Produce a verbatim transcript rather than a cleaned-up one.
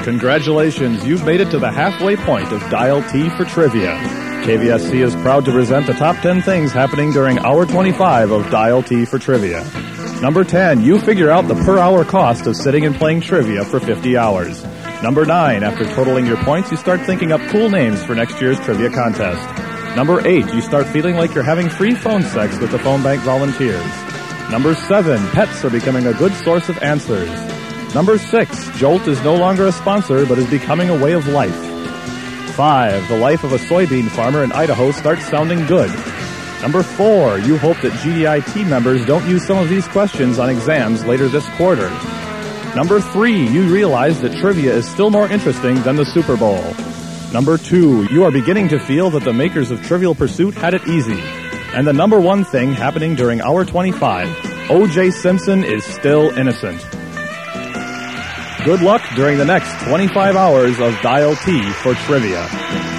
Congratulations, you've made it to the halfway point of Dial T for Trivia. K V S C is proud to present the top ten things happening during hour twenty-five of Dial T for Trivia. Number ten, you figure out the per hour cost of sitting and playing trivia for fifty hours. Number nine, after totaling your points, you start thinking up cool names for next year's trivia contest. Number eight, you start feeling like you're having free phone sex with the phone bank volunteers. Number seven, pets are becoming a good source of answers. Number six, Jolt is no longer a sponsor, but is becoming a way of life. Five, the life of a soybean farmer in Idaho starts sounding good. Number four, you hope that G D I T members don't use some of these questions on exams later this quarter. Number three, you realize that trivia is still more interesting than the Super Bowl. Number two, you are beginning to feel that the makers of Trivial Pursuit had it easy. And the number one thing happening during hour twenty-five, O J Simpson is still innocent. Good luck during the next twenty-five hours of Dial T for Trivia.